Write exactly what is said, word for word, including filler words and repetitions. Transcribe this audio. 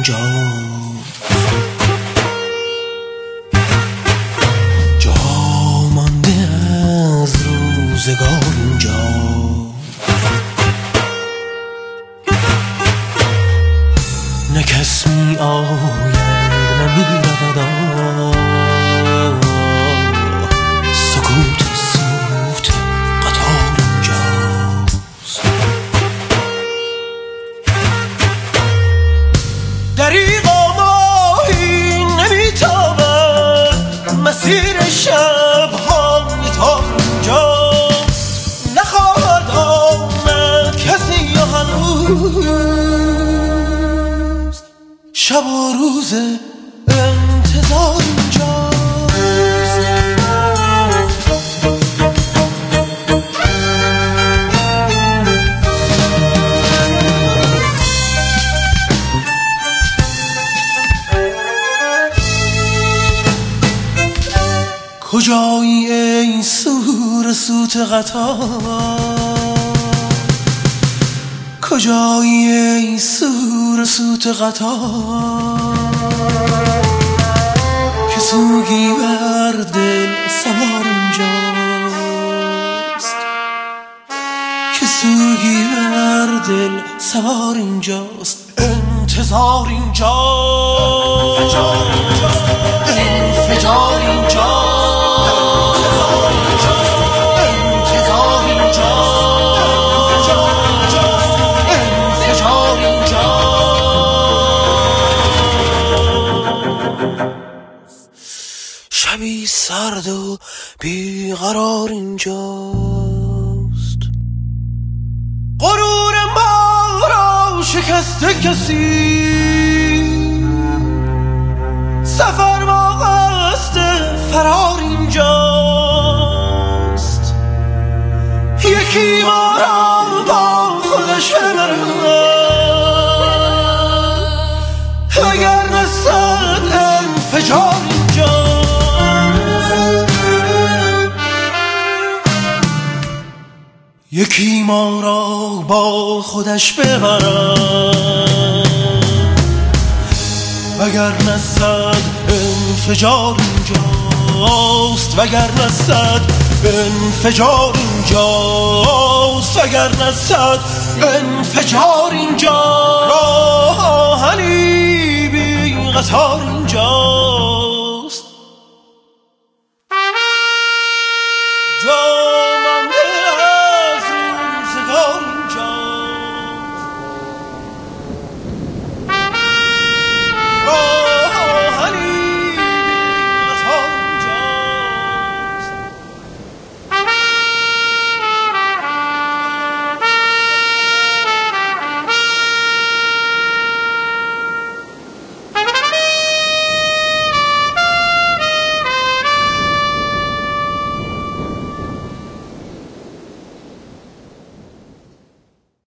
اینجا، جا مانده از روزگار اینجا. نه کس می آید نه می رود، سکوت سوت قطار اینجاست. دریغا ماهی نمیتابد، مسیر شب‌های تا اینجاست. نخواهد آمد کسی یا هنوز، شب و روز انتظار اینجاست. کجایی ای سور سوت قطار، کجایی ای سور سوت قطار، که سوگی بر دل سوار اینجاست، که سوگی بر دل سوار اینجاست. انتظار اینجاست، انفجار اینجاست، انفجار اینجاست. شبی سرد و بیقرار اینجاست. غرور ما را شکسته کسی، سفر با قصد فرار اینجاست. یکی ما را با خودش ببره، اگر نصد انفجار اینجاست. یکی ما را با خودش ببرد، وگرنه صد انفجار اینجاست، وگرنه صد انفجار اینجاست، وگرنه صد انفجار اینجاست. راهنی بی قطار